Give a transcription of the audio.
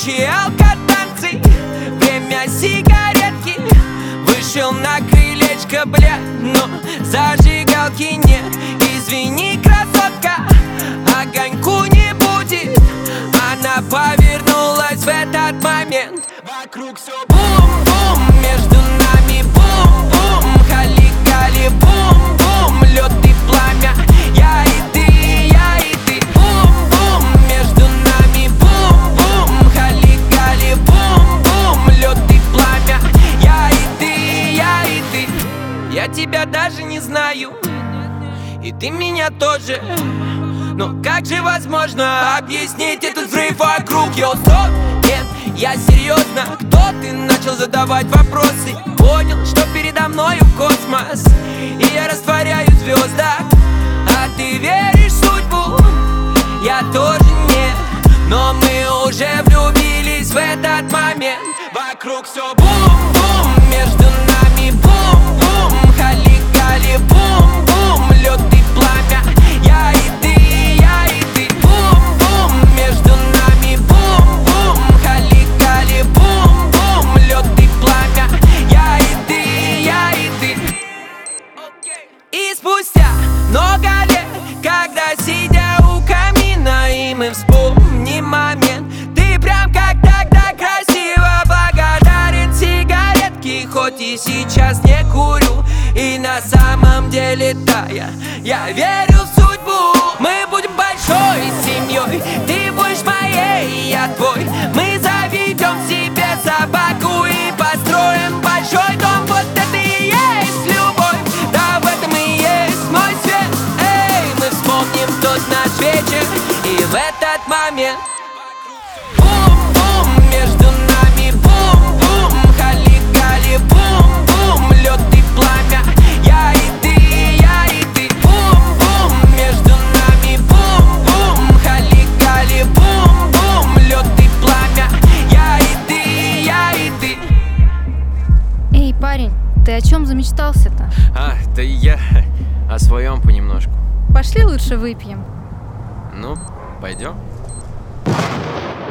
Ночи алкотанцы, время сигаретки. Вышел на крылечко, бля, но зажигалки нет. Извини, красотка, огоньку не будет. Она повернулась в этот момент. Вокруг все бум-бум, между нами бум-бум. Хали-гали, бум-бум, лед и пламя. Я и ты, бум-бум. Между нами бум-бум. Хали-гали, бум-бум, лед и пламя. Я и ты. Я тебя даже не знаю, и ты меня тоже. Но как же возможно объяснить этот взрыв вокруг? Йо, стоп, нет, я серьезно. Кто ты? Начал задавать вопросы. Понял, что передо мною космос, и я растворяюсь в звездах. А ты веришь в судьбу? Я тоже нет. Но мы уже влюбились в этот момент. Вокруг все бум-бум, между нами бум-бум. Хали-гали, бум-бум, лед и пламя. Я и ты, бум-бум. Между нами бум-бум. Хали-гали, бум-бум, лед и пламя. Я и ты. И спустя много лет, когда сидя у камина, и мы вспомним момент, ты прям как тогда красиво, благодарен сигаретке. Хоть и сейчас не курю, и на самом деле тая, я верю в судьбу. Мы будем большой семьей, ты будешь моей, я твой. Мы заведем себе собаку и построим большой дом. Вот это и есть любовь, да, в этом и есть мой свет. Эй, мы вспомним тот наш вечер, и в этот момент бум-бум, между нами бум-бум. Хали-гали, бум-бум, лед и пламя. Я и ты, бум-бум. Между нами бум-бум. Хали-гали, бум-бум, лед и пламя. Я и ты. Эй, парень, ты о чем замечтался-то? Да я о своем понемножку. Пошли лучше выпьем. Ну, пойдем.